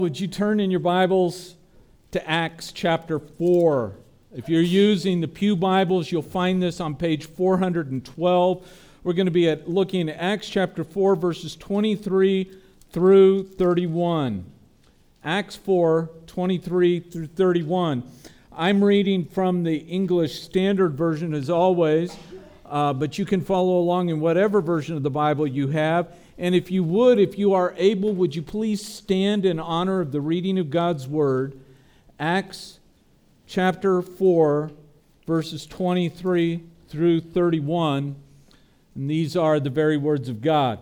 Would you turn in your Bibles to Acts chapter 4? If you're using the Pew Bibles, you'll find this on page 412. We're going to be looking at Acts chapter 4, verses 23 through 31. Acts 4, 23 through 31. I'm reading from the English Standard Version as always, but you can follow along in whatever version of the Bible you have. And if you are able, would you please stand in honor of the reading of God's Word? Acts chapter 4, verses 23 through 31. And these are the very words of God.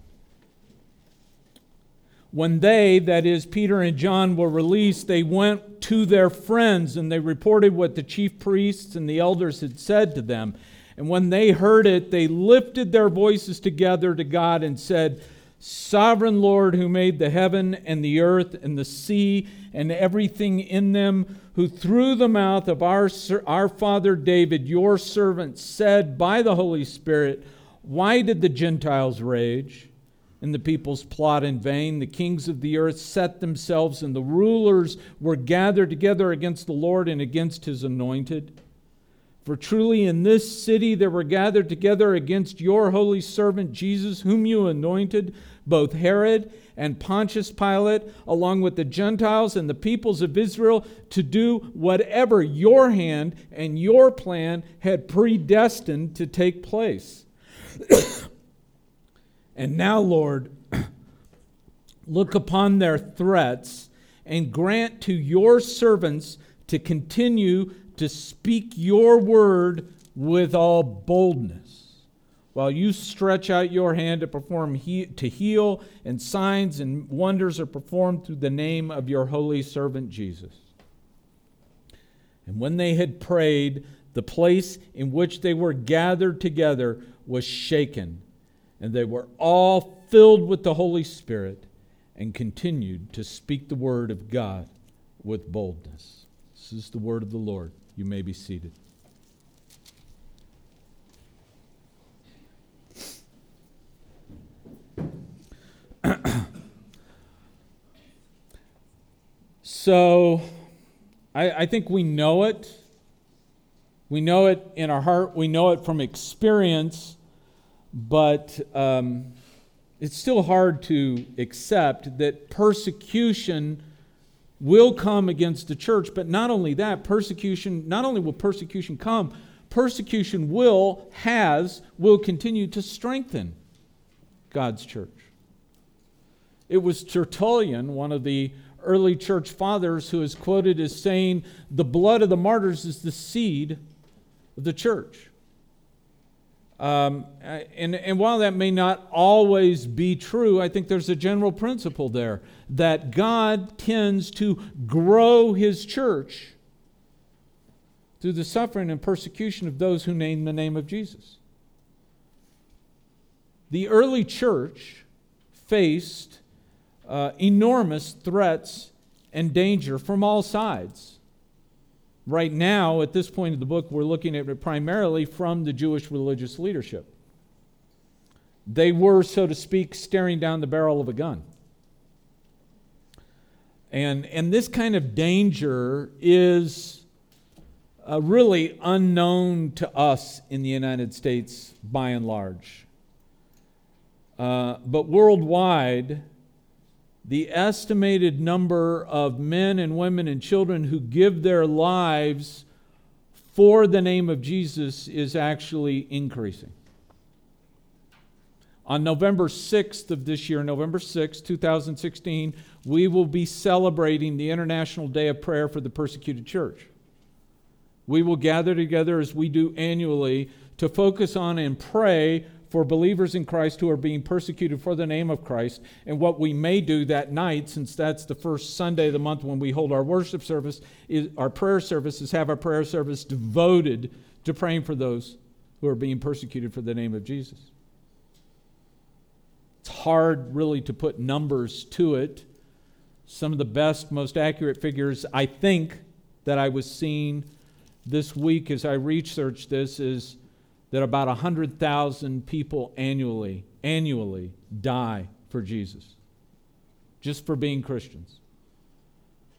When they, that is Peter and John, were released, they went to their friends and they reported what the chief priests and the elders had said to them. And when they heard it, they lifted their voices together to God and said, "Sovereign Lord, who made the heaven and the earth and the sea and everything in them, who through the mouth of our father David, your servant, said by the Holy Spirit, why did the Gentiles rage and the peoples plot in vain? The kings of the earth set themselves and the rulers were gathered together against the Lord and against his anointed. For truly in this city there were gathered together against your holy servant Jesus, whom you anointed, both Herod and Pontius Pilate, along with the Gentiles and the peoples of Israel, to do whatever your hand and your plan had predestined to take place. And now, Lord, look upon their threats and grant to your servants to continue to speak your word with all boldness, while you stretch out your hand to perform to heal, and signs and wonders are performed through the name of your holy servant Jesus." And when they had prayed, the place in which they were gathered together was shaken, and they were all filled with the Holy Spirit and continued to speak the word of God with boldness. This is the word of the Lord. You may be seated. So, I think we know it. We know it in our heart. We know it from experience. But it's still hard to accept that persecution will come against the church. But not only that, not only will persecution come, persecution will continue to strengthen God's church. It was Tertullian, one of the early church fathers, who is quoted as saying, "The blood of the martyrs is the seed of the church." And while that may not always be true, I think there's a general principle there that God tends to grow his church through the suffering and persecution of those who name the name of Jesus. The early church faced enormous threats and danger from all sides. Right now, at this point of the book, we're looking at it primarily from the Jewish religious leadership. They were, so to speak, staring down the barrel of a gun. And this kind of danger is really unknown to us in the United States by and large. But worldwide, the estimated number of men and women and children who give their lives for the name of Jesus is actually increasing. On November 6th of this year, November 6th, 2016, we will be celebrating the International Day of Prayer for the Persecuted Church. We will gather together as we do annually to focus on and pray for believers in Christ who are being persecuted for the name of Christ. And what we may do that night, since that's the first Sunday of the month when we hold our worship service, is our prayer service, is have our prayer service devoted to praying for those who are being persecuted for the name of Jesus. It's hard really to put numbers to it. Some of the best, most accurate figures I think that I was seeing this week as I researched this is that about 100,000 people annually die for Jesus, just for being Christians.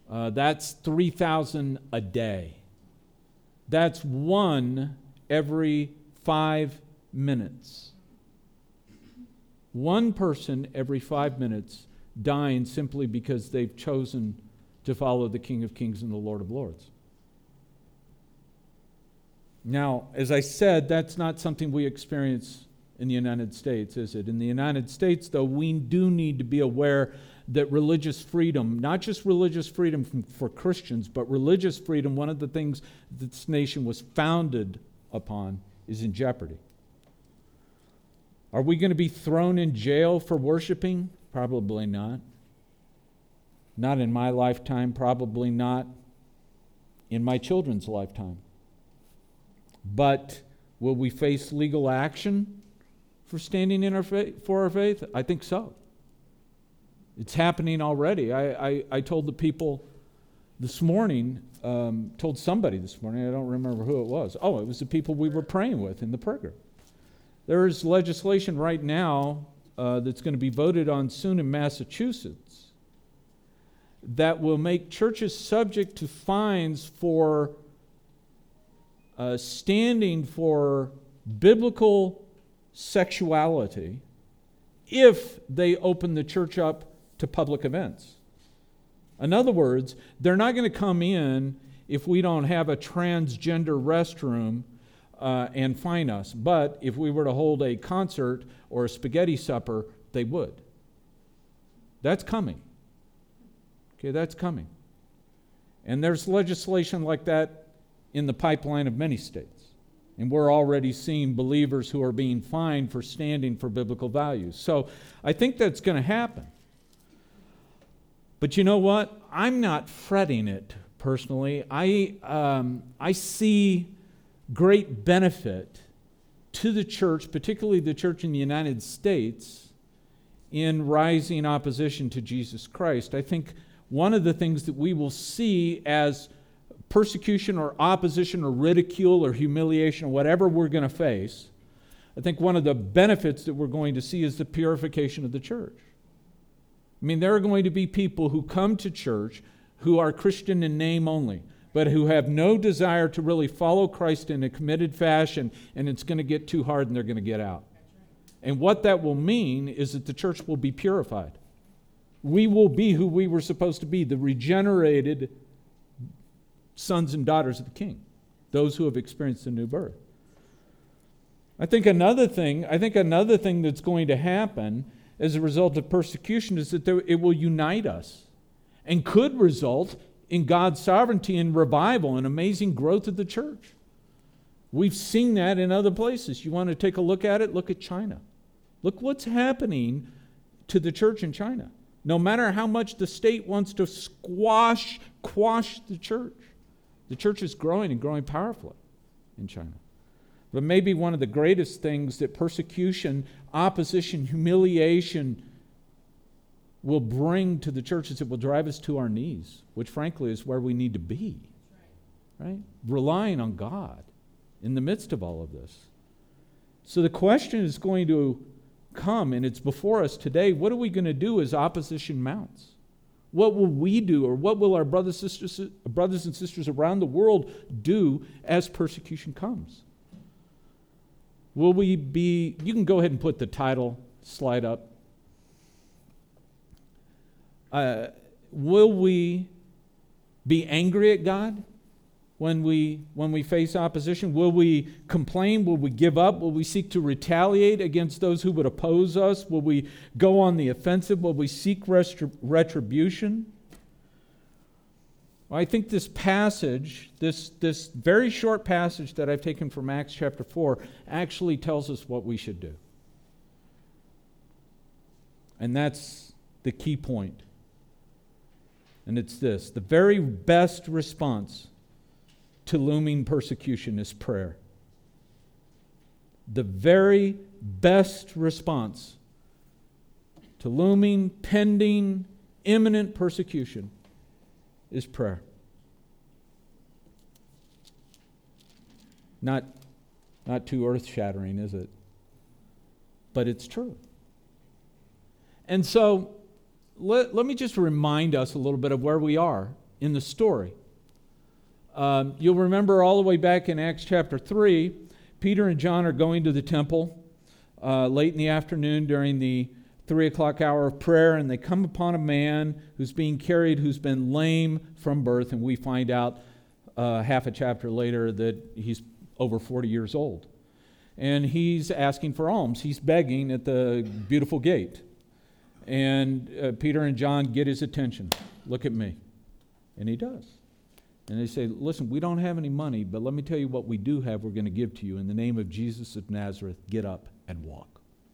That's 3,000 a day. That's one every 5 minutes. One person every 5 minutes dying simply because they've chosen to follow the King of Kings and the Lord of Lords. Now, as I said, that's not something we experience in the United States, is it? In the United States, though, we do need to be aware that religious freedom, not just religious freedom for Christians, but religious freedom, one of the things that this nation was founded upon, is in jeopardy. Are we going to be thrown in jail for worshiping? Probably not. Not in my lifetime, probably not in my children's lifetime. But will we face legal action for standing in for our faith? I think so. It's happening already. I told the people this morning, told somebody this morning, I don't remember who it was. Oh, it was the people we were praying with in the prayer group. There is legislation right now that's going to be voted on soon in Massachusetts that will make churches subject to fines for standing for biblical sexuality if they open the church up to public events. In other words, they're not going to come in if we don't have a transgender restroom and fine us. But if we were to hold a concert or a spaghetti supper, they would. That's coming. Okay, that's coming. And there's legislation like that in the pipeline of many states. And we're already seeing believers who are being fined for standing for biblical values. So I think that's going to happen. But you know what? I'm not fretting it personally. I see great benefit to the church, particularly the church in the United States, in rising opposition to Jesus Christ. I think one of the things that we will see as persecution or opposition or ridicule or humiliation or whatever we're going to face, I think one of the benefits that we're going to see is the purification of the church. I mean, there are going to be people who come to church who are Christian in name only, but who have no desire to really follow Christ in a committed fashion, and it's going to get too hard and they're going to get out. And what that will mean is that the church will be purified. We will be who we were supposed to be, the regenerated sons and daughters of the King, those who have experienced the new birth. I think another thing that's going to happen as a result of persecution is that it will unite us and could result in God's sovereignty and revival and amazing growth of the church. We've seen that in other places. You want to take a look at it? Look at China. Look what's happening to the church in China. No matter how much the state wants to quash the church is growing and growing powerfully in China. But maybe one of the greatest things that persecution, opposition, humiliation will bring to the church is it will drive us to our knees, which frankly is where we need to be, right? Relying on God in the midst of all of this. So the question is going to come, and it's before us today. What are we going to do as opposition mounts? What will we do, or what will our brothers and sisters around the world do as persecution comes? Will we be, you can go ahead and put the title slide up. Will we be angry at God when we face opposition? Will we complain? Will we give up? Will we seek to retaliate against those who would oppose us? Will we go on the offensive? Will we seek retribution? Well, I think this passage, this very short passage that I've taken from Acts chapter 4, actually tells us what we should do. And that's the key point. And it's this: the very best response to looming persecution is prayer. The very best response to looming, pending, imminent persecution is prayer. Not too earth-shattering, is it? But it's true. And so, let me just remind us a little bit of where we are in the story. You'll remember all the way back in Acts chapter 3, Peter and John are going to the temple late in the afternoon during the 3 o'clock hour of prayer, and they come upon a man who's being carried, who's been lame from birth, and we find out half a chapter later that he's over 40 years old. And he's asking for alms. He's begging at the beautiful gate. And Peter and John get his attention. Look at me. And he does. And they say, listen, we don't have any money, but let me tell you what we do have we're going to give to you. In the name of Jesus of Nazareth, get up and walk.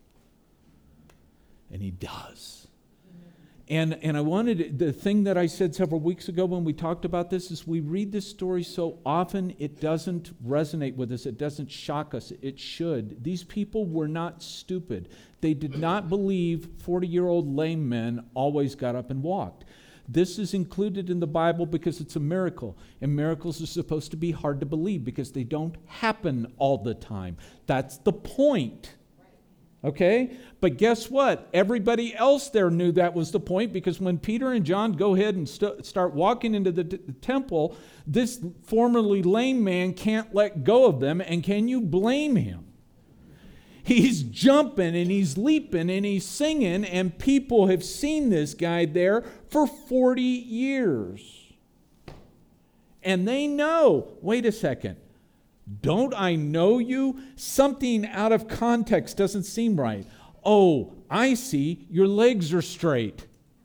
And he does. And I wanted, the thing that I said several weeks ago when we talked about this is we read this story so often it doesn't resonate with us. It doesn't shock us. It should. These people were not stupid. They did not believe 40-year-old lame men always got up and walked. This is included in the Bible because it's a miracle. And miracles are supposed to be hard to believe because they don't happen all the time. That's the point. Okay? But guess what? Everybody else there knew that was the point, because when Peter and John go ahead and start walking into the temple, this formerly lame man can't let go of them, and can you blame him? He's jumping and he's leaping and he's singing, and people have seen this guy there for 40 years. And they know, wait a second, don't I know you? Something out of context doesn't seem right. Oh, I see, your legs are straight.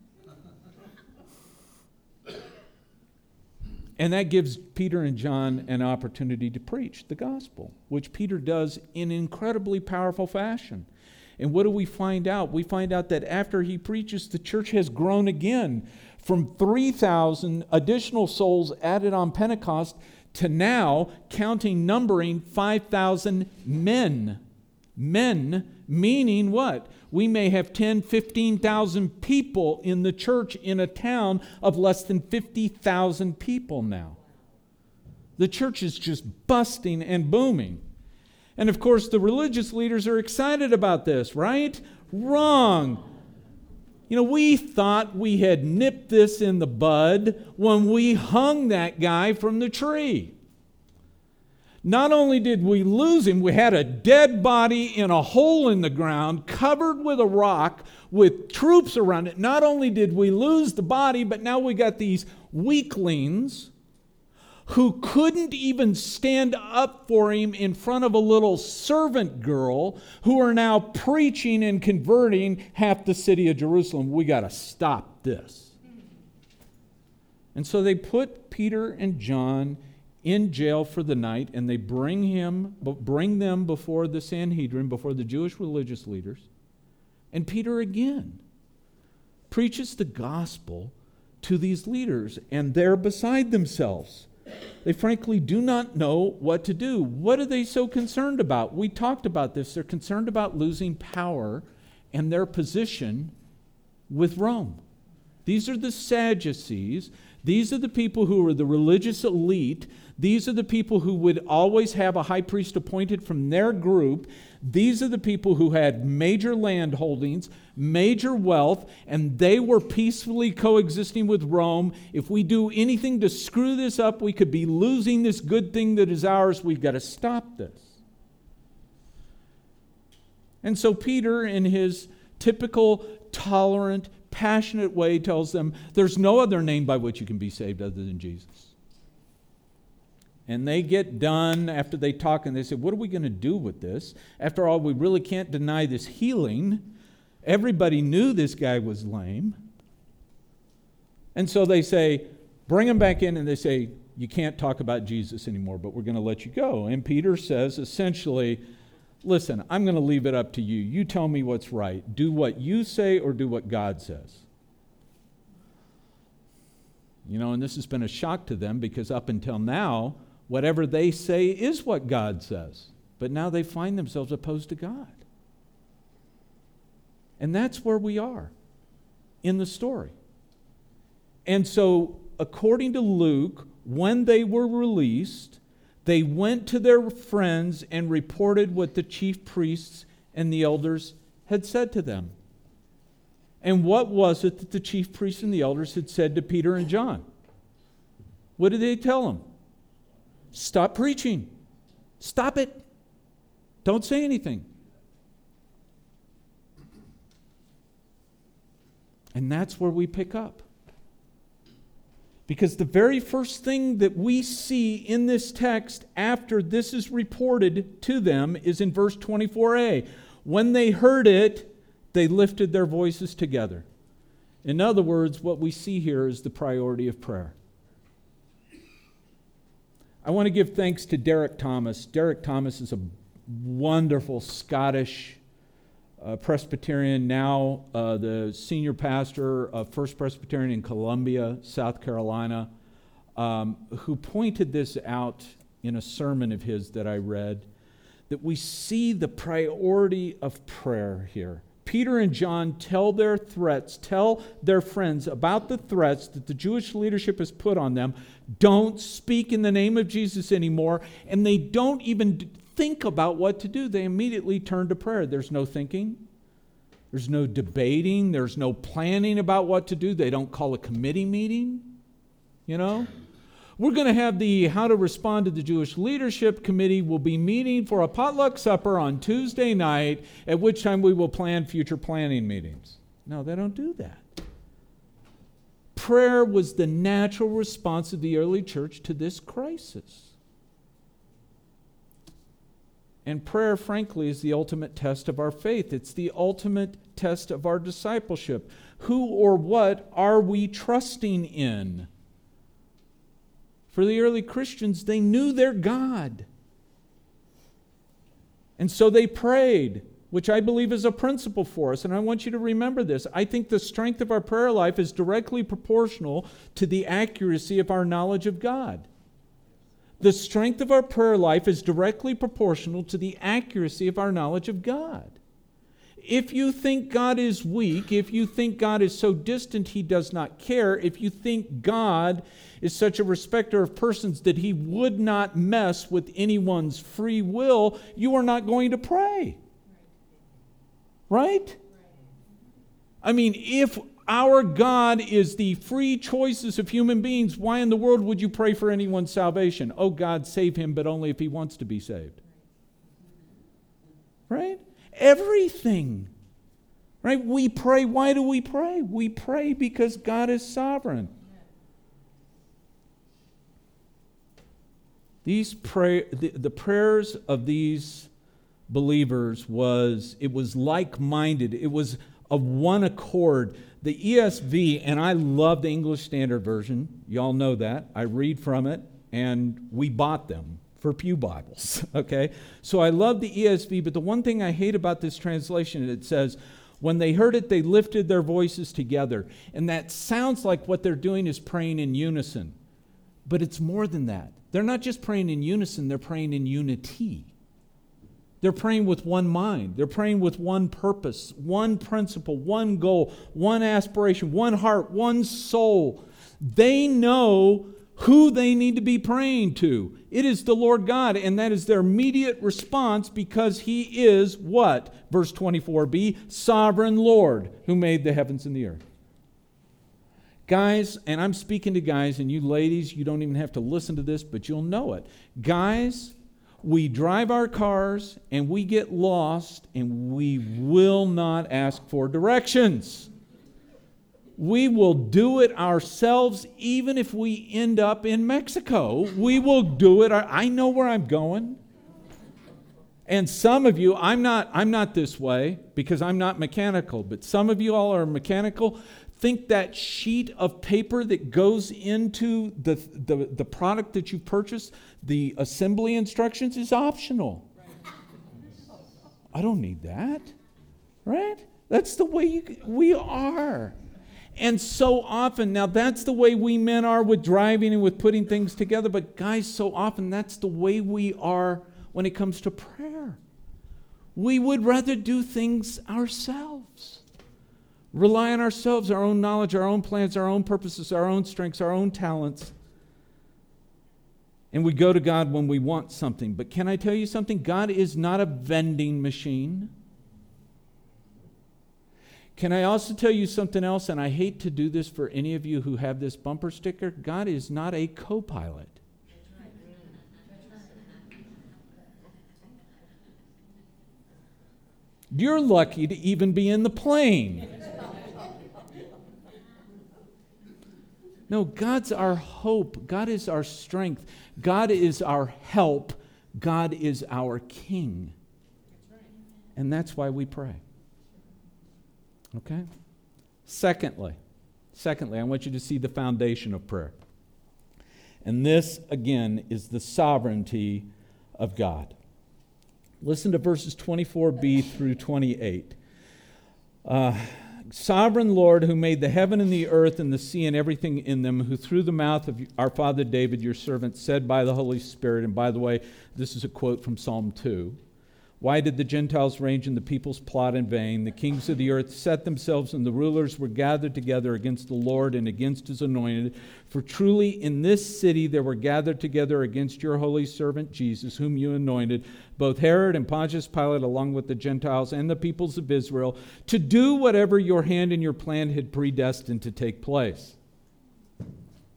And that gives Peter and John an opportunity to preach the gospel, which Peter does in incredibly powerful fashion. And what do we find out? We find out that after he preaches, the church has grown again from 3,000 additional souls added on Pentecost to now numbering 5,000 men. Men, meaning what? We may have 10, 15,000 people in the church in a town of less than 50,000 people now. The church is just busting and booming. And of course, the religious leaders are excited about this, right? Wrong. You know, we thought we had nipped this in the bud when we hung that guy from the tree. Not only did we lose him, we had a dead body in a hole in the ground, covered with a rock, with troops around it. Not only did we lose the body, but now we got these weaklings who couldn't even stand up for him in front of a little servant girl, who are now preaching and converting half the city of Jerusalem. We got to stop this. And so they put Peter and John in jail for the night, and they bring them before the Sanhedrin, before the Jewish religious leaders. And Peter again preaches the gospel to these leaders, and they're beside themselves. They frankly do not know what to do. What are they so concerned about? We talked about this. They're concerned about losing power and their position with Rome. These are the Sadducees. These are the people who are the religious elite. These are the people who would always have a high priest appointed from their group. These are the people who had major land holdings, major wealth, and they were peacefully coexisting with Rome. If we do anything to screw this up, we could be losing this good thing that is ours. We've got to stop this. And so Peter, in his typical tolerant, passionate way, tells them there's no other name by which you can be saved other than Jesus. And they get done after they talk, and they say, what are we going to do with this? After all, we really can't deny this healing. Everybody knew this guy was lame. And so they say, bring him back in, and they say, you can't talk about Jesus anymore, but we're going to let you go. And Peter says, essentially, listen, I'm going to leave it up to you. You tell me what's right. Do what you say or do what God says. You know, and this has been a shock to them, because up until now, whatever they say is what God says. But now they find themselves opposed to God. And that's where we are in the story. And so, according to Luke, when they were released, they went to their friends and reported what the chief priests and the elders had said to them. And what was it that the chief priests and the elders had said to Peter and John? What did they tell them? Stop preaching. Stop it. Don't say anything. And that's where we pick up. Because the very first thing that we see in this text after this is reported to them is in verse 24a. When they heard it, they lifted their voices together. In other words, what we see here is the priority of prayer. I want to give thanks to Derek Thomas. Derek Thomas is a wonderful Scottish Presbyterian, now the senior pastor of First Presbyterian in Columbia, South Carolina, who pointed this out in a sermon of his that I read, that we see the priority of prayer here. Peter and John tell their friends about the threats that the Jewish leadership has put on them. Don't speak in the name of Jesus anymore, and they don't even think about what to do. They immediately turn to prayer. There's no thinking. There's no debating. There's no planning about what to do. They don't call a committee meeting. We're going to have the How to Respond to the Jewish Leadership Committee will be meeting for a potluck supper on Tuesday night, at which time we will plan future planning meetings. No, they don't do that. Prayer was the natural response of the early church to this crisis. And prayer, frankly, is the ultimate test of our faith. It's the ultimate test of our discipleship. Who or what are we trusting in? For the early Christians, they knew their God. And so they prayed, which I believe is a principle for us. And I want you to remember this. I think the strength of our prayer life is directly proportional to the accuracy of our knowledge of God. The strength of our prayer life is directly proportional to the accuracy of our knowledge of God. If you think God is weak, if you think God is so distant He does not care, if you think God is such a respecter of persons that He would not mess with anyone's free will, you are not going to pray. Right? I mean, if our God is the free choices of human beings, why in the world would you pray for anyone's salvation? Oh, God, save him, but only if he wants to be saved. Right? Everything. Right? We pray. Why do we pray? We pray because God is sovereign. The prayers of these believers was like-minded. It was of one accord. The ESV, and I love the English Standard Version. Y'all know that. I read from it, and we bought them for Pew Bibles, okay? So I love the ESV, but the one thing I hate about this translation, it says, when they heard it, they lifted their voices together. And that sounds like what they're doing is praying in unison. But it's more than that. They're not just praying in unison, they're praying in unity. They're praying with one mind. They're praying with one purpose, one principle, one goal, one aspiration, one heart, one soul. They know who they need to be praying to. It is the Lord God, and that is their immediate response because He is what? Verse 24b, sovereign Lord who made the heavens and the earth. Guys, and I'm speaking to guys, and you ladies, you don't even have to listen to this, but you'll know it. Guys, we drive our cars and we get lost and we will not ask for directions. We will do it ourselves even if we end up in Mexico. We will do it. I know where I'm going. And some of you, I'm not this way because I'm not mechanical, but some of you all are mechanical. Think that sheet of paper that goes into the product that you purchased, the assembly instructions, is optional. I don't need that, right? That's the way we are. And so often, now that's the way we men are with driving and with putting things together, but guys, so often that's the way we are when it comes to prayer. We would rather do things ourselves. Rely on ourselves, our own knowledge, our own plans, our own purposes, our own strengths, our own talents. And we go to God when we want something. But can I tell you something? God is not a vending machine. Can I also tell you something else? And I hate to do this for any of you who have this bumper sticker. God is not a co-pilot. You're lucky to even be in the plane. No, God's our hope. God is our strength. God is our help. God is our King. And that's why we pray. Okay? Secondly, I want you to see the foundation of prayer. And this, again, is the sovereignty of God. Listen to verses 24b through 28. Sovereign Lord, who made the heaven and the earth and the sea and everything in them, who through the mouth of our father David, your servant, said by the Holy Spirit, and by the way, this is a quote from Psalm 2, why did the Gentiles range and the peoples plot in vain? The kings of the earth set themselves, and the rulers were gathered together against the Lord and against his anointed. For truly in this city there were gathered together against your holy servant Jesus, whom you anointed, both Herod and Pontius Pilate, along with the Gentiles and the peoples of Israel, to do whatever your hand and your plan had predestined to take place. I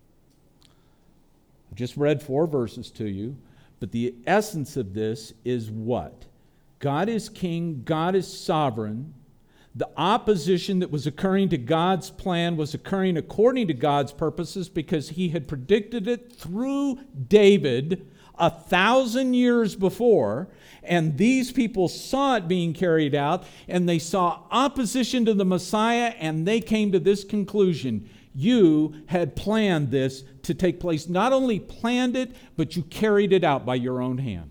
just read 4 verses to you, but the essence of this is what? God is king, God is sovereign. The opposition that was occurring to God's plan was occurring according to God's purposes because he had predicted it through David 1,000 years before, and these people saw it being carried out, and they saw opposition to the Messiah, and they came to this conclusion. You had planned this to take place. Not only planned it, but you carried it out by your own hand.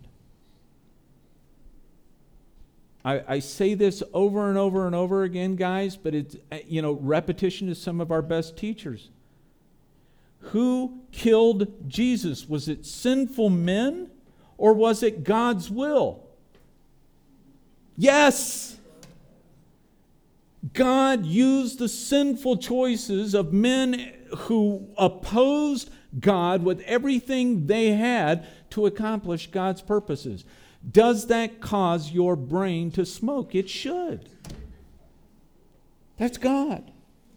I say this over and over and over again, guys, but it's, repetition is some of our best teachers. Who killed Jesus? Was it sinful men or was it God's will? Yes! God used the sinful choices of men who opposed God with everything they had to accomplish God's purposes. Does that cause your brain to smoke? It should. That's God.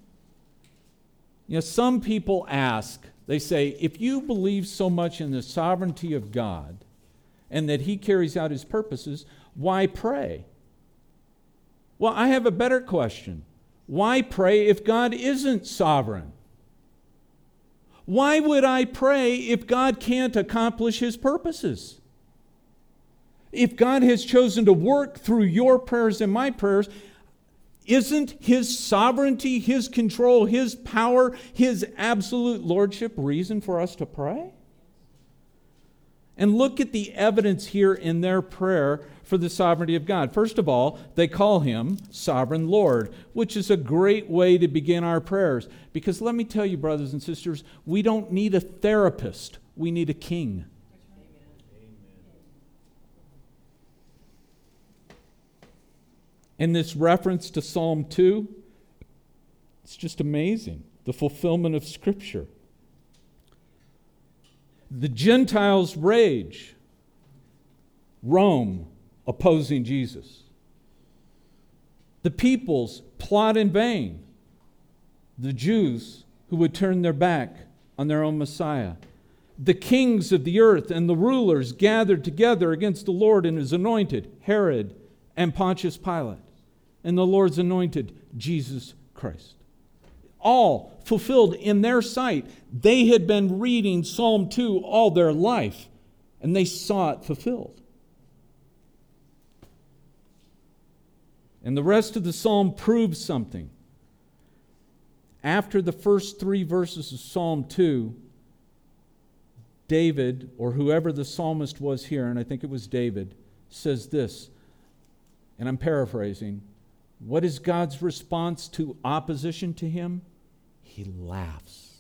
Some people ask, they say, if you believe so much in the sovereignty of God and that he carries out his purposes, why pray? Well, I have a better question. Why pray if God isn't sovereign? Why would I pray if God can't accomplish his purposes? If God has chosen to work through your prayers and my prayers, isn't his sovereignty, his control, his power, his absolute lordship reason for us to pray? And look at the evidence here in their prayer for the sovereignty of God. First of all, they call him Sovereign Lord, which is a great way to begin our prayers. Because let me tell you, brothers and sisters, we don't need a therapist. We need a king. And this reference to Psalm 2, it's just amazing. The fulfillment of Scripture. The Gentiles rage. Rome opposing Jesus. The peoples plot in vain. The Jews who would turn their back on their own Messiah. The kings of the earth and the rulers gathered together against the Lord and his anointed, Herod and Pontius Pilate. And the Lord's anointed, Jesus Christ. All fulfilled in their sight. They had been reading Psalm 2 all their life, and they saw it fulfilled. And the rest of the psalm proves something. After the first 3 verses of Psalm 2, David, or whoever the psalmist was here, and I think it was David, says this, and I'm paraphrasing, what is God's response to opposition to him? He laughs.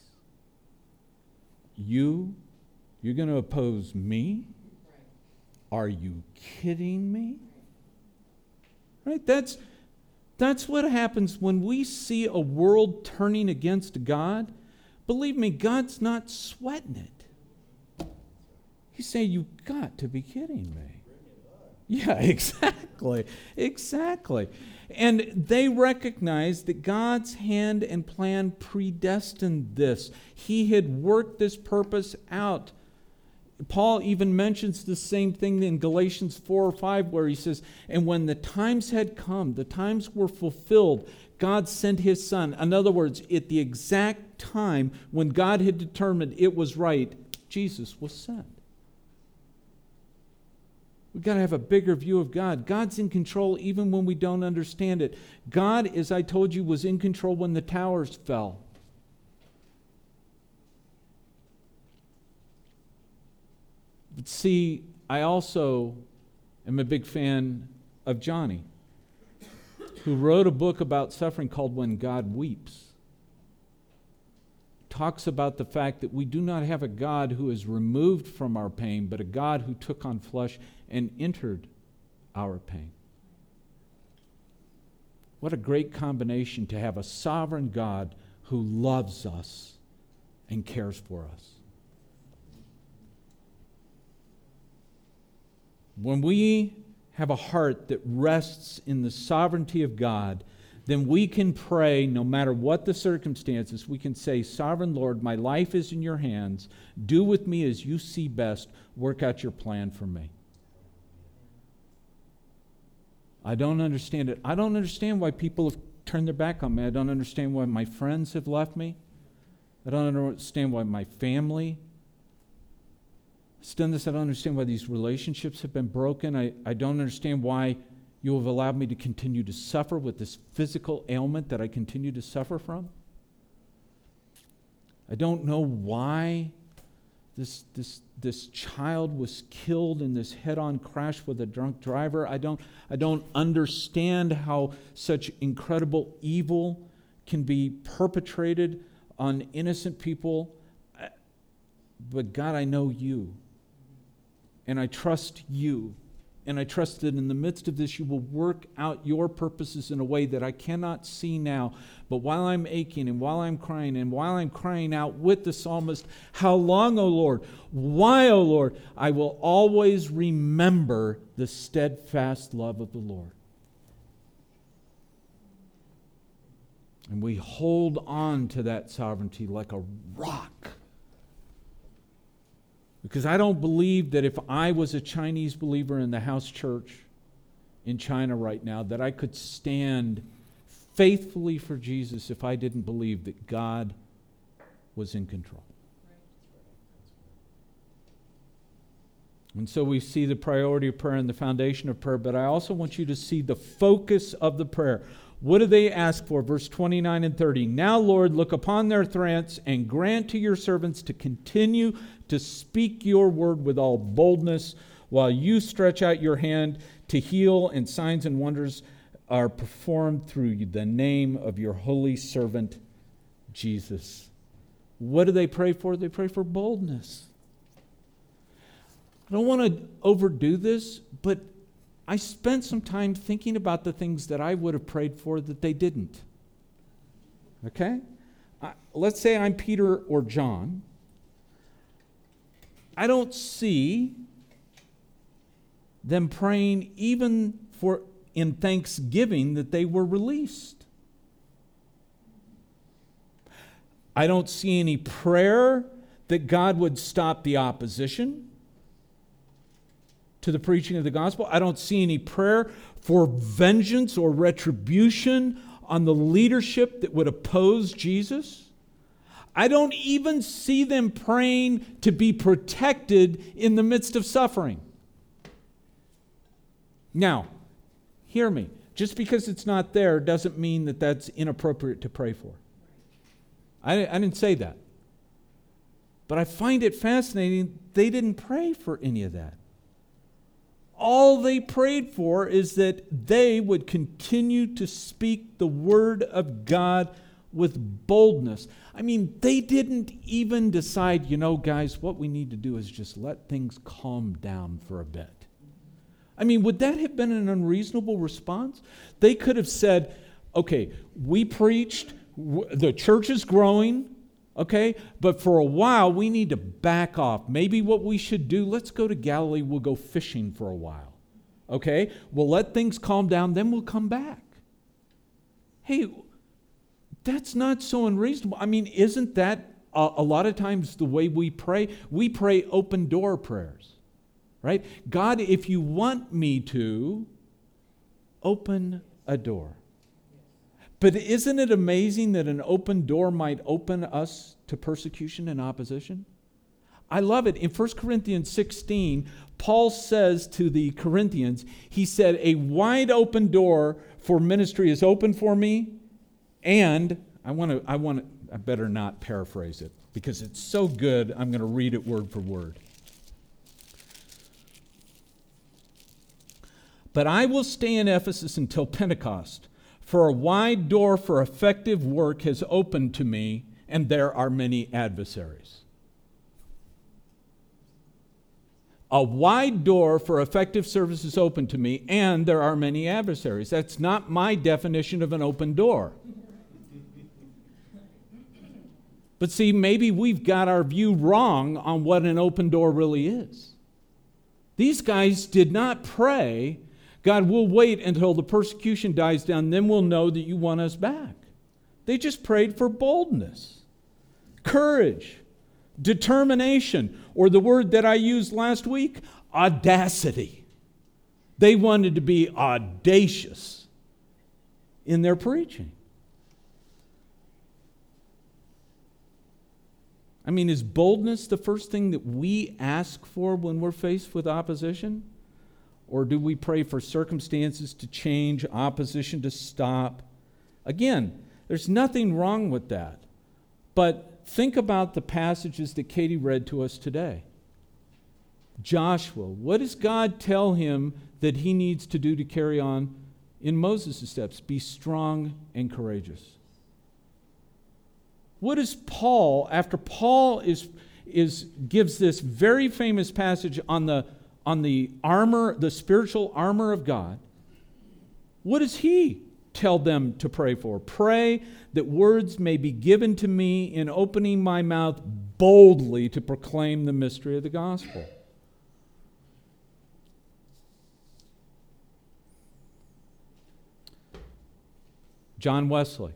You're going to oppose me? Are you kidding me? Right? That's what happens when we see a world turning against God. Believe me, God's not sweating it. He's saying, you've got to be kidding me. Yeah, exactly. Exactly. And they recognized that God's hand and plan predestined this. He had worked this purpose out. Paul even mentions the same thing in Galatians 4 or 5, where he says, and when the times had come, the times were fulfilled, God sent his Son. In other words, at the exact time when God had determined it was right, Jesus was sent. We've got to have a bigger view of God. God's in control even when we don't understand it. God, as I told you, was in control when the towers fell. But see, I also am a big fan of Johnny, who wrote a book about suffering called When God Weeps. Talks about the fact that we do not have a God who is removed from our pain, but a God who took on flesh and entered our pain. What a great combination to have a sovereign God who loves us and cares for us. When we have a heart that rests in the sovereignty of God, then we can pray no matter what the circumstances. We can say, Sovereign Lord, my life is in your hands. Do with me as you see best. Work out your plan for me. I don't understand it. I don't understand why people have turned their back on me. I don't understand why my friends have left me. I don't understand why my family has done this. I don't understand why these relationships have been broken. I don't understand why you have allowed me to continue to suffer with this physical ailment that I continue to suffer from. I don't know why this child was killed in this head-on crash with a drunk driver. I don't understand how such incredible evil can be perpetrated on innocent people. But God, I know you. And I trust you. And I trust that in the midst of this, you will work out your purposes in a way that I cannot see now. But while I'm aching and while I'm crying and while I'm crying out with the psalmist, how long, O Lord? Why, O Lord? I will always remember the steadfast love of the Lord. And we hold on to that sovereignty like a rock. Because I don't believe that if I was a Chinese believer in the house church in China right now, that I could stand faithfully for Jesus if I didn't believe that God was in control. And so we see the priority of prayer and the foundation of prayer, but I also want you to see the focus of the prayer. What do they ask for? Verse 29 and 30. Now, Lord, look upon their threats and grant to your servants to continue to speak your word with all boldness while you stretch out your hand to heal, and signs and wonders are performed through the name of your holy servant, Jesus. What do they pray for? They pray for boldness. I don't want to overdo this, but I spent some time thinking about the things that I would have prayed for that they didn't. Okay? Let's say I'm Peter or John. I don't see them praying even for in thanksgiving that they were released. I don't see any prayer that God would stop the opposition to the preaching of the gospel. I don't see any prayer for vengeance or retribution on the leadership that would oppose Jesus. I don't even see them praying to be protected in the midst of suffering. Now, hear me. Just because it's not there doesn't mean that that's inappropriate to pray for. I didn't say that. But I find it fascinating they didn't pray for any of that. All they prayed for is that they would continue to speak the word of God with boldness. I mean, they didn't even decide, guys, what we need to do is just let things calm down for a bit. I mean, would that have been an unreasonable response? They could have said, okay, we preached, the church is growing, okay, but for a while we need to back off. Maybe what we should do, let's go to Galilee, we'll go fishing for a while. Okay? We'll let things calm down, then we'll come back. Hey, that's not so unreasonable. I mean, isn't that a lot of times the way we pray? We pray open door prayers, right? God, if you want me to, open a door. But isn't it amazing that an open door might open us to persecution and opposition? I love it. In 1 Corinthians 16, Paul says to the Corinthians, he said, a wide open door for ministry is open for me, and I better not paraphrase it because it's so good, I'm going to read it word for word. But I will stay in Ephesus until Pentecost, for a wide door for effective work has opened to me, and there are many adversaries. A wide door for effective service is open to me, and there are many adversaries. That's not my definition of an open door. But see, maybe we've got our view wrong on what an open door really is. These guys did not pray, God, we'll wait until the persecution dies down, then we'll know that you want us back. They just prayed for boldness, courage, determination, or the word that I used last week, audacity. They wanted to be audacious in their preaching. I mean, is boldness the first thing that we ask for when we're faced with opposition? Or do we pray for circumstances to change, opposition to stop? Again, there's nothing wrong with that. But think about the passages that Katie read to us today. Joshua, what does God tell him that he needs to do to carry on in Moses' steps? Be strong and courageous. What is Paul, after Paul gives this very famous passage on the armor, the spiritual armor of God, what does he tell them to pray for? Pray that words may be given to me in opening my mouth boldly to proclaim the mystery of the gospel. John Wesley.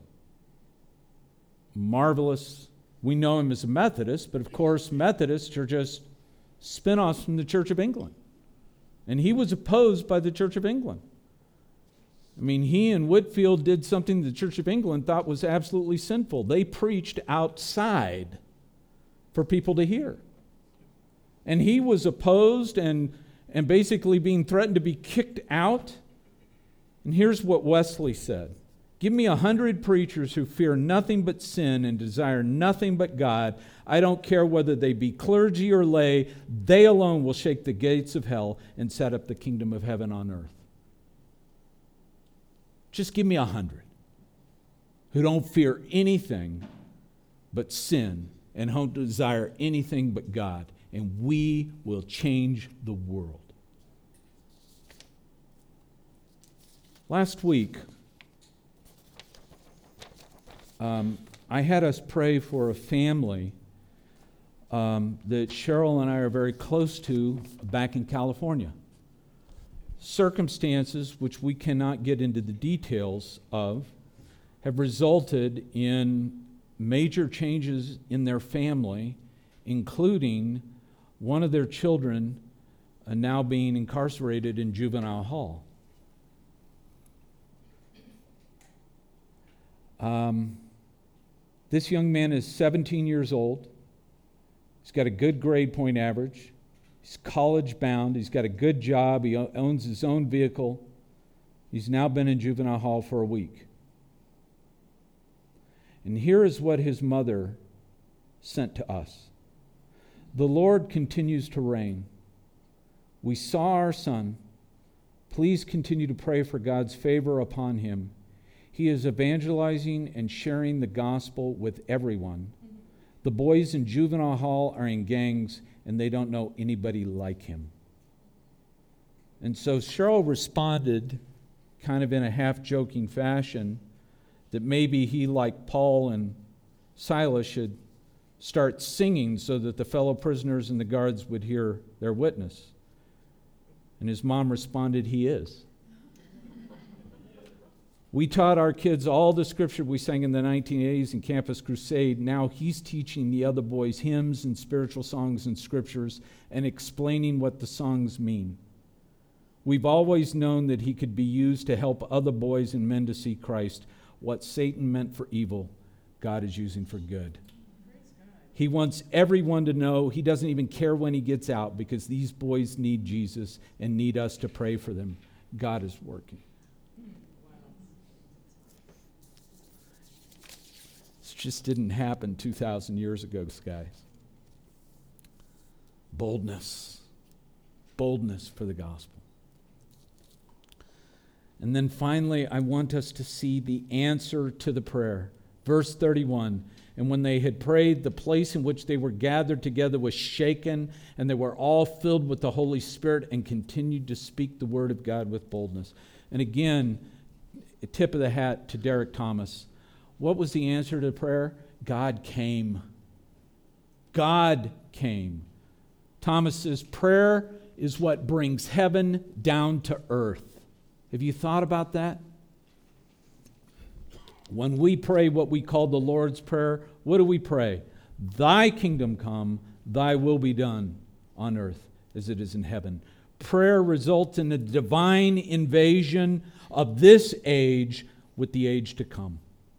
Marvelous. We know him as a Methodist, but of course Methodists are just spin-offs from the Church of England. And he was opposed by the Church of England. I mean, he and Whitefield did something the Church of England thought was absolutely sinful. They preached outside for people to hear. And he was opposed and basically being threatened to be kicked out. And here's what Wesley said. Give me 100 preachers who fear nothing but sin and desire nothing but God. I don't care whether they be clergy or lay. They alone will shake the gates of hell and set up the kingdom of heaven on earth. Just give me 100 who don't fear anything but sin and don't desire anything but God, and we will change the world. Last week, I had us pray for a family that Cheryl and I are very close to back in California. Circumstances which we cannot get into the details of have resulted in major changes in their family, including one of their children now being incarcerated in juvenile hall. This young man is 17 years old. He's got a good grade point average. He's college bound. He's got a good job. He owns his own vehicle. He's now been in juvenile hall for a week. And here is what his mother sent to us. The Lord continues to reign. We saw our son. Please continue to pray for God's favor upon him. He is evangelizing and sharing the gospel with everyone. The boys in juvenile hall are in gangs, and they don't know anybody like him. And so Cheryl responded kind of in a half-joking fashion that maybe he, like Paul and Silas, should start singing so that the fellow prisoners and the guards would hear their witness. And his mom responded, he is. We taught our kids all the scripture we sang in the 1980s in Campus Crusade. Now he's teaching the other boys hymns and spiritual songs and scriptures and explaining what the songs mean. We've always known that he could be used to help other boys and men to see Christ. What Satan meant for evil, God is using for good. He wants everyone to know he doesn't even care when he gets out, because these boys need Jesus and need us to pray for them. God is working. This just didn't happen 2,000 years ago, guys. Boldness. Boldness for the gospel. And then finally, I want us to see the answer to the prayer. Verse 31, and when they had prayed, the place in which they were gathered together was shaken, and they were all filled with the Holy Spirit and continued to speak the word of God with boldness. And again, a tip of the hat to Derek Thomas. What was the answer to the prayer? God came. God came. Thomas says, prayer is what brings heaven down to earth. Have you thought about that? When we pray what we call the Lord's Prayer, what do we pray? Thy kingdom come, thy will be done on earth as it is in heaven. Prayer results in a divine invasion of this age with the age to come.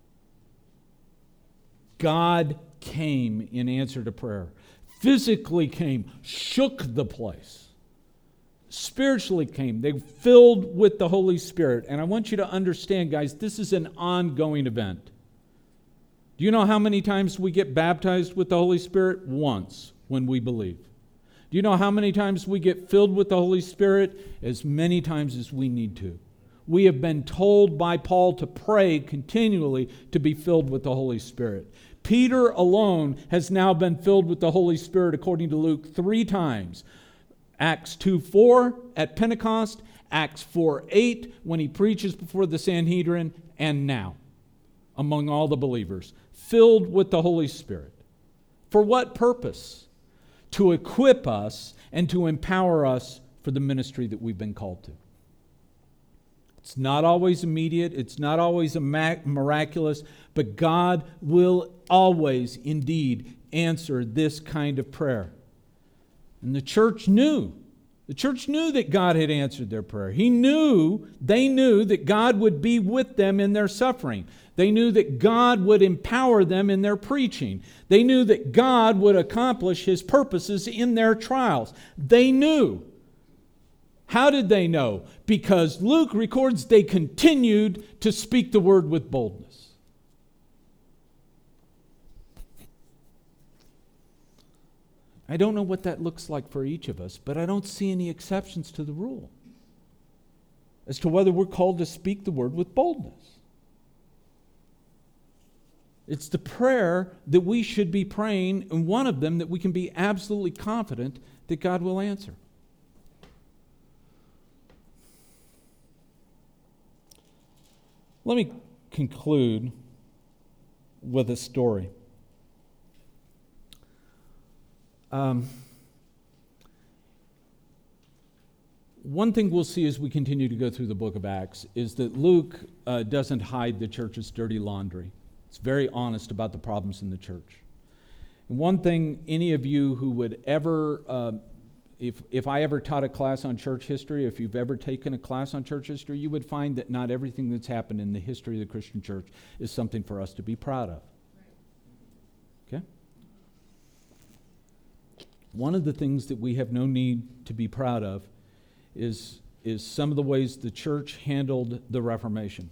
God came in answer to prayer. Physically came, shook the place. Spiritually came. They filled with the Holy Spirit. And I want you to understand, guys, this is an ongoing event. Do you know how many times we get baptized with the Holy Spirit? Once, when we believe. Do you know how many times we get filled with the Holy Spirit? As many times as we need to. We have been told by Paul to pray continually to be filled with the Holy Spirit. Peter alone has now been filled with the Holy Spirit, according to Luke, 3 times. Acts 2:4 at Pentecost, Acts 4:8 when he preaches before the Sanhedrin, and now among all the believers, filled with the Holy Spirit. For what purpose? To equip us and to empower us for the ministry that we've been called to. It's not always immediate, it's not always miraculous, but God will always indeed answer this kind of prayer. And the church knew. The church knew that God had answered their prayer. They knew that God would be with them in their suffering. They knew that God would empower them in their preaching. They knew that God would accomplish His purposes in their trials. They knew. How did they know? Because Luke records they continued to speak the word with boldness. I don't know what that looks like for each of us, but I don't see any exceptions to the rule as to whether we're called to speak the word with boldness. It's the prayer that we should be praying, and one of them that we can be absolutely confident that God will answer. Let me conclude with a story. One thing we'll see as we continue to go through the book of Acts is that Luke doesn't hide the church's dirty laundry. It's very honest about the problems in the church. And one thing any of you who would ever, if I ever taught a class on church history, if you've ever taken a class on church history, you would find that not everything that's happened in the history of the Christian church is something for us to be proud of. Okay? One of the things that we have no need to be proud of is some of the ways the church handled the Reformation.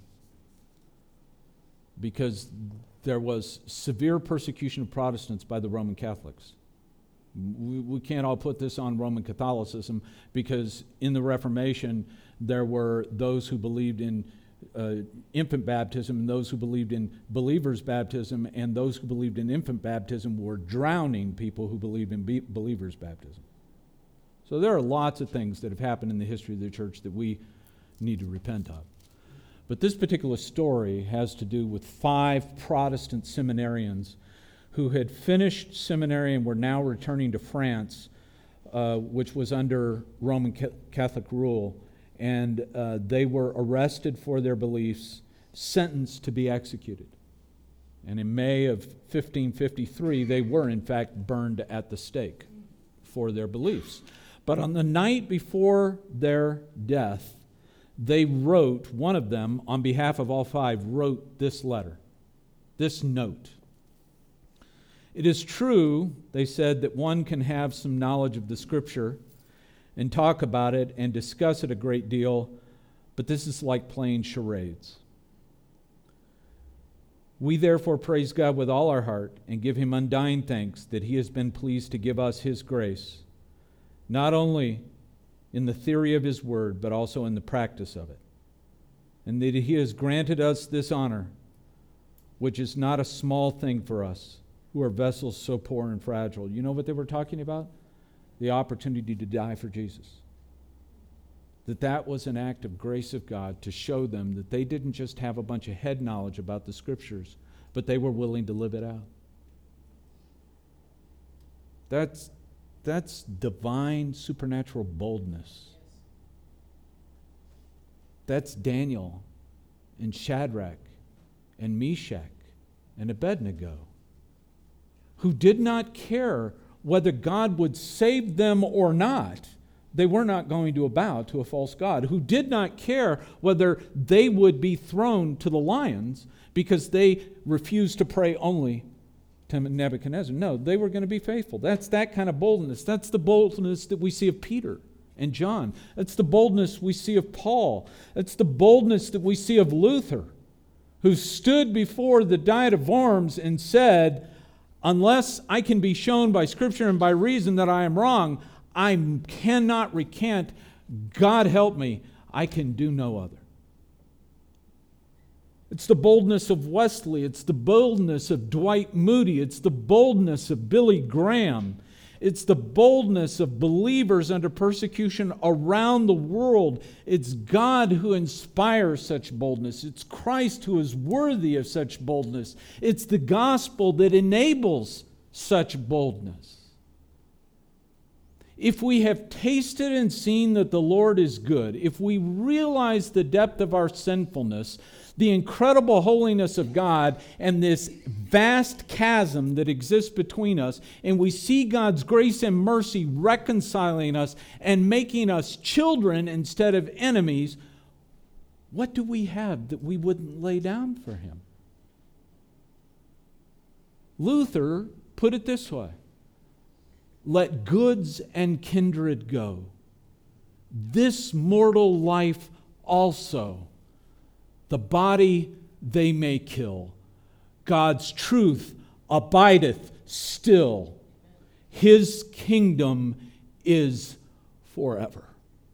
Because there was severe persecution of Protestants by the Roman Catholics. We can't all put this on Roman Catholicism, because in the Reformation there were those who believed in infant baptism and those who believed in believers' baptism, and those who believed in infant baptism were drowning people who believed in believers' baptism. So there are lots of things that have happened in the history of the church that we need to repent of. But this particular story has to do with 5 Protestant seminarians who had finished seminary and were now returning to France which was under Roman Catholic rule, and they were arrested for their beliefs, sentenced to be executed. And in May of 1553, they were in fact burned at the stake for their beliefs. But on the night before their death, they wrote, one of them, on behalf of all five, wrote this letter, this note. It is true, they said, that one can have some knowledge of the Scripture and talk about it and discuss it a great deal, but this is like playing charades. We therefore praise God with all our heart and give Him undying thanks that He has been pleased to give us His grace, not only in the theory of His Word, but also in the practice of it. And that He has granted us this honor, which is not a small thing for us, who are vessels so poor and fragile. You know what they were talking about? The opportunity to die for Jesus. That was an act of grace of God to show them that they didn't just have a bunch of head knowledge about the Scriptures, but they were willing to live it out. That's divine supernatural boldness. That's Daniel and Shadrach and Meshach and Abednego, who did not care whether God would save them or not. They were not going to bow to a false god, who did not care whether they would be thrown to the lions because they refused to pray only to Nebuchadnezzar. No, they were going to be faithful. That's that kind of boldness. That's the boldness that we see of Peter and John. That's the boldness we see of Paul. That's the boldness that we see of Luther, who stood before the Diet of Worms and said, unless I can be shown by Scripture and by reason that I am wrong, I cannot recant. God help me, I can do no other. It's the boldness of Wesley. It's the boldness of Dwight Moody. It's the boldness of Billy Graham. It's the boldness of believers under persecution around the world. It's God who inspires such boldness. It's Christ who is worthy of such boldness. It's the gospel that enables such boldness. If we have tasted and seen that the Lord is good, if we realize the depth of our sinfulness, the incredible holiness of God, and this vast chasm that exists between us, and we see God's grace and mercy reconciling us and making us children instead of enemies, what do we have that we wouldn't lay down for Him? Luther put it this way: let goods and kindred go. This mortal life also, the body they may kill. God's truth abideth still. His kingdom is forever.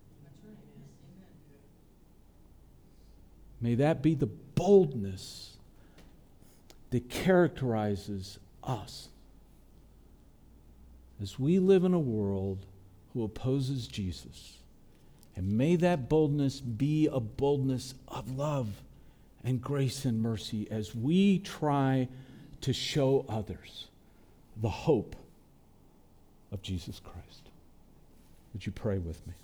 May that be the boldness that characterizes us as we live in a world who opposes Jesus. And may that boldness be a boldness of love and grace and mercy as we try to show others the hope of Jesus Christ. Would you pray with me?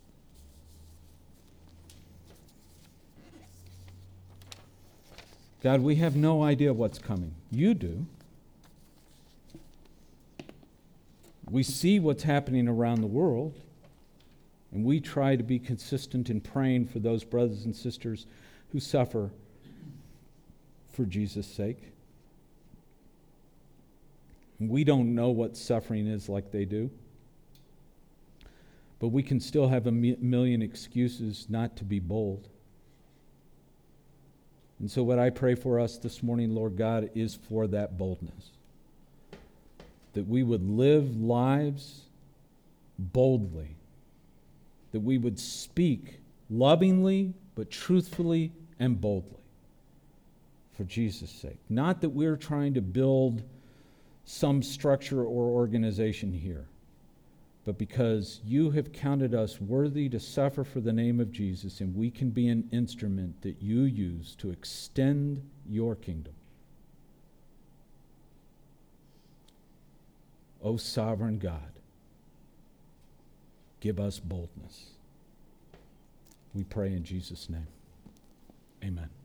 God, we have no idea what's coming. You do. We see what's happening around the world, and we try to be consistent in praying for those brothers and sisters who suffer for Jesus' sake. We don't know what suffering is like they do, but we can still have a million excuses not to be bold. And so what I pray for us this morning, Lord God, is for that boldness. That we would live lives boldly. That we would speak lovingly, but truthfully and boldly. For Jesus' sake. Not that we're trying to build some structure or organization here, but because you have counted us worthy to suffer for the name of Jesus, and we can be an instrument that you use to extend your kingdom. O sovereign God, give us boldness. We pray in Jesus' name. Amen.